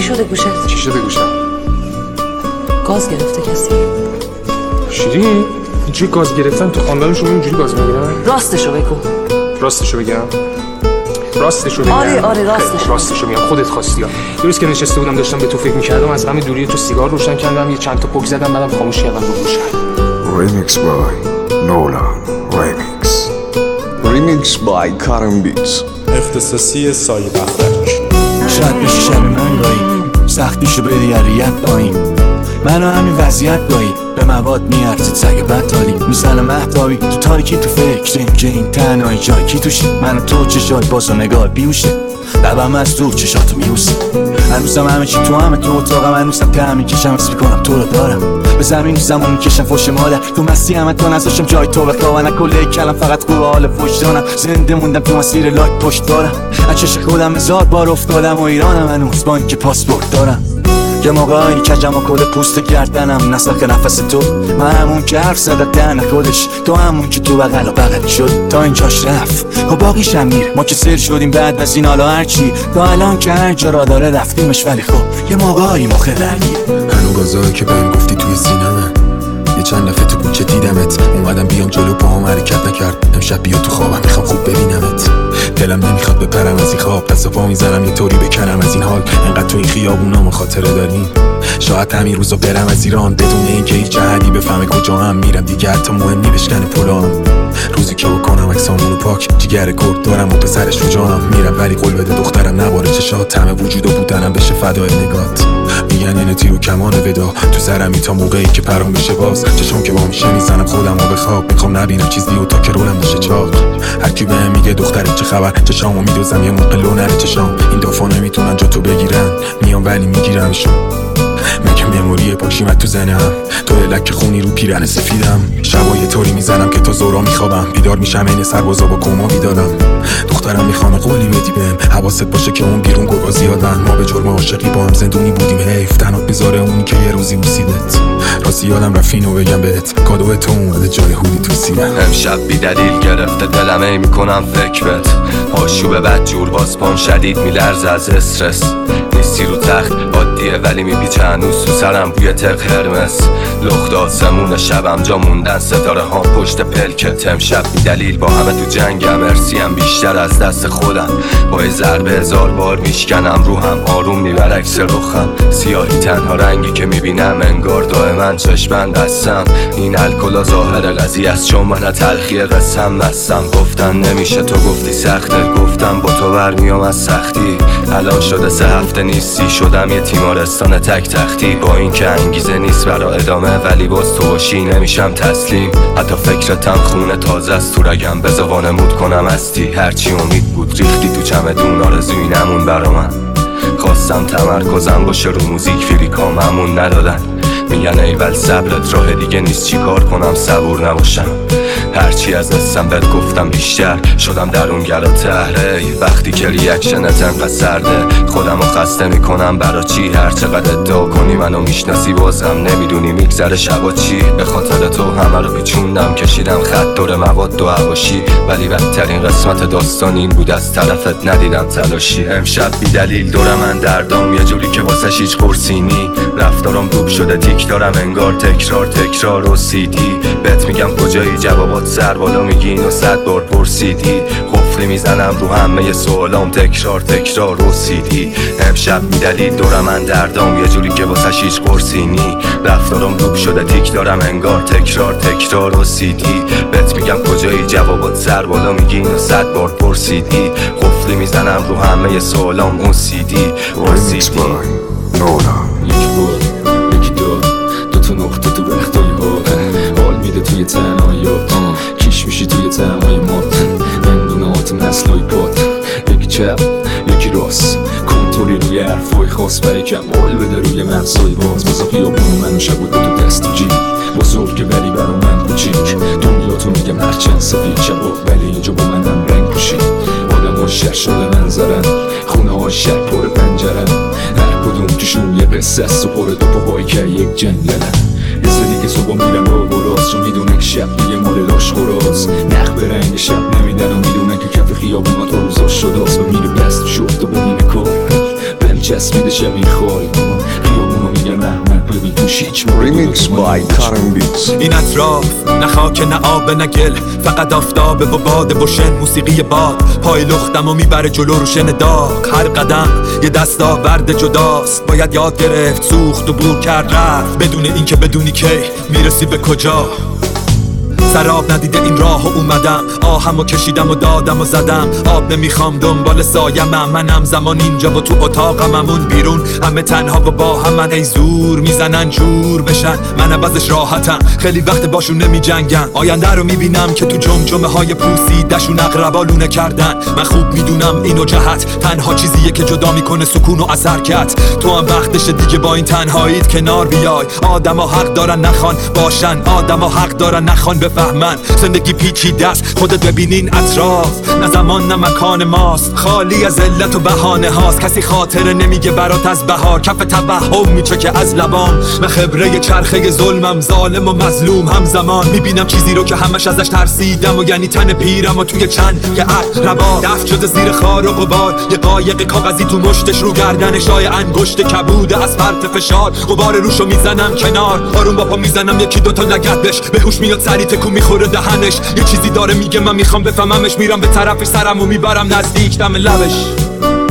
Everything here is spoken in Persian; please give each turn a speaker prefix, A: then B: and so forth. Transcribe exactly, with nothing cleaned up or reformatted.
A: شده گوشت؟
B: چی شده گوشم؟
A: گاز گرفته کسی؟
B: شیرین اینجوری گاز گرفتن تو خاندان شما اینجوری گاز میگیرن؟
A: راستشو بگو.
B: راستشو بگم؟ راستشو بگم؟
A: آره آره راستشو
B: راستشو میگم. خودت خواستی ها. یه روز که نشسته بودم داشتم به تو فکر میکردم، از همین دوری تو سیگار روشن کردم، یه چند تا پک زدم، بعدم خاموش کردم رو گوشم.
C: Remix by Nolan Remix.
D: Remix by Karen Beats.
E: اختصاصی سایه بختک.
F: شاید بشه شب من گاهی سختیشو بدی ریت پایین، منو همین وضعیت گاهی به مواد میارزید سگ بدتالی میزنم مهتابی تو تاریکی تو فکریم که این تنهایی جای کی توشی، من تو چشای باز و نگاه بیوشه لبم از دور چشاتو میوسی، هنوزم همه چی تو همه تو اتاقم، هنوزم که همین کشم اسم میکنم تو رو دارم، به زمین زمان میکشم فوش مادر تو مستی همه تو نذاشم جای تو بخواه و نکله کلم فقط خوب حال فوش دانم، زنده موندم تو مسیر لایک پشت دارم، از چش خودم هزار بار افتادم و ایرانم هنوز با اینکه پاسپورت دارم، یه موقعی کجم و کل پوست گردنم نسخ نفس تو، من همون که حرف زدت دهن خودش، تو همون که تو بغل و بغلی شد تا اینجاش رفت و باقیش هم میره، ما که سر شدیم بعد از این حالا هرچی تا الان که هر جا را داره رفتیمش، ولی خب یه موقعی مخه درگیر
G: هنو گازایی که بهم گفتی توی سینمه، یه چند دفعه تو کوچه دیدمت، اومدم بیام جلو پاهم حرکت نکرد، امشب بیا تو خوابم میخوام خوب ببینمت، دلم نمیخواد بپرم از این خواب، دست و پا میزنم یه طوری بکنم از این حال، انقدر تو این خیابونام خاطره داریم، شاید همین روزا برم از ایران بدون اینکه هیچ جهدی بفهمه کجا هم میرم، دیگه حتی مهم نی بشکنه پلام، روزی که بکنم عکسامونو پاک، جگر کرد دارم و پسرش رو جام میرم، ولی قول بده دخترم نباره چشات، همه وجود و بودنم بشه فدای نگات، میگن اینه تیر و کمان ودا تو سرمی تا موقعی که پرام بشه باز، چشم که با میشه میزنم خودم و بخواب، میخوام نبینم چیزی و تا که رولم بشه چاق، هر کی بهم میگه دخترت چه خبر، چشامو میدوزم یه موقع لو نره چشام، این دفعه نمیتونن جا تو بگیرن، میام ولی میگیرمشون، میگم مموری پشیمت تو زنم، تو لک خونی رو پیرن سفیدم، شبا یه طوری میزنم که تا زورا میخوابم، بیدار میشم این سربازا با کما میدادم، دخترم میخوام قولی بدی بهم، حواست باشه که اون بیرون گوگا زیادن، ما به جرم عاشقی با هم زندونی بودیم، حیف تنات میذاره اونی که یه روزی بوسیدت، راستی یادم رفینو بگم بهت، کادو تو اومده جای هودی تو سینم،
H: امشب بی دلیل گرفته دلم ای میکنم فکرت، آشوب بد جور باز پام شدید میلرزه از استرس، نیستی رو تخت عادیه ولی میپیچه هنوز تو سرم بوی تق هرمس، لخت آسمون شبم جا موندن ستاره ها پشت پلکت، امشب بی دلیل با همه تو جنگم، ارسیم بیشتر از دست خودم، با یه ضربه هزار بار میشکنم روحم، آروم میبر عکس رخم، سیاهی تنها رنگی که میبینم انگار دائما چشمند هستم، این الکلا ظاهر قضیه است چون من تلخی قسم مستم، گفتن نمیشه تو گفتی سخته، گفتم با تو برمیام از سختی، الان شده سه هفته نیستی، شدم یه تیمارستان تک تختی، با این که انگیزه نیست برا ادامه، ولی باز تو باشی نمیشم تسلیم، حتی فکرتم خونه تازه است تو رگم، بذار وانمود کنم هستی، هرچی امید بود ریختی تو چمدون، آرزوی نمون برا من، خواستم تمرکزم باشه رو موزیک، فریکام همون ندادن، میگن ایول صبرت راه دیگه نیست، چی کار کنم صبور نباشم، هرچی از دستم بهت گفتم بیشتر شدم درونگرا تهره، وقتی که ریاکشنت انقدر سرده، خودمو خسته میکنم برا چی، هر چقدر ادعا کنی منو میشناسی بازم نمیدونی میگذره شبا چی، به خاطر تو همه رو پیچوندم، کشیدم خط دور مواد و حواشی، ولی بدترین قسمت داستان این بود از طرفت ندیدم تلاشی، امشب بی دلیل دور من دردام، یه جوری که واسش هیچ قرصینی، رفتارم دوب شده تیک دارم انگار تکرار تکرار و سیدی، بهت میگم کجایی جوابات سر بالا میگی اینو صد بار پرسیدی، قفلی میزنم رو همه سوالام تکرار تکرار و سیدی، امشب بی دلیل دور من دردام، یه جوری که واسش هیچ قرصینی، رفتارم دوب شده تیک دارم انگار تکرار تکرار و سیدی، بهت میگم کجایی جوابات سر بالا میگی اینو صد بار پرسیدی، قفلی میزنم رو همه سوالام اون سیدی و سیدی.
C: Remix by Nolan.
I: یکی بار یکی دو دو تا نقطه تو وقتای ها، حال میده توی تنهاییات، کش میشی توی تنهای مات، اندونات نسلای پات، یکی چپ یکی راست، کنترلی روی حرفای خاص، برای کمال بده روی مغزای باز، بازا خیابون منو شب بود تو دست و جیب، بزرگ که ولی برا من کوچیک، دنیا تو میگم هرچند سفید شباب، ولی اینجا با منم رنگ پوشید، آدم ها شهر شده منظرن، خونه ها شهر پر پنجرن، هر کدوم توشون یه قصه است و پر دو پاهایی که یک جنگلن، یه سری که صبح میرن با براز، چون میدونن که شب دیگه مال لاش خوراز، نخ به رنگ شب نمیدن و میدونن که کف خیابون ها تا روزاش شده است، و میره بست شفت و ببینه کار، چسبیده چه میخوری خیابونو میگن احمد ببین توش هیچ
D: Remix by Karen Beats.
F: این اطراف نه خاک نه آب نه گل، فقط آفتابه و باد و شن موسیقی باد. پای لختم و میبره جلو رو شن داغ، هر قدم یه دستاورد جداست. باید یاد گرفت سوخت و بور کرد رفت، بدون این که بدونی کی میرسی به کجا. سراب ندیده این راه و اومدم، آهم و کشیدم و دادم و زدم. آب نمیخوام دنبال سایمم، من همزمان اینجا و تو اتاقم، همون بیرون همه تنها و با همن. ای زور میزنن جور بشن، من عوضش راحتم، خیلی وقت باشون نمی جنگم. آینده رو میبینم که تو جمجمه های پوسیدشون اقربا لونه کردن. من خوب میدونم اینو جهت تنها چیزیه که جدا میکنه سکون و اثرکت. تو هم وقتشه دیگه با این تنهاییت کنار بیای. آدم ها حق دارن نخوان باشن، آدم ها حق دارن نخوان بفهمن. زندگی پیچیده است، خودت ببینین اطراف، نه زمان نه مکان ماست، خالی از علت و بهانه هاست. کسی خاطره نمیگه برات از بهار، کف توهم میچکه از لبام. من خبره چرخه ظلمم، ظالم و مظلوم همزمان. میبینم چیزی رو که همش ازش ترسیدم، و یعنی تن پیرم و توی چند که عقربا دفت شده زیر خار و غبار. یه قایق کاغذی تو مشتش، رو گردنش های انگشت کبوده از فرط فشار. غبار روشو میزنم کنار، آروم با پا میزنم یکی دوتا لگدش. به هوش میاد سری تکون میخوره دهنش، یه چیزی داره میگه من میخوام بفهممش. میرم به طرفش سرمو میبرم نزدیک دم لبش.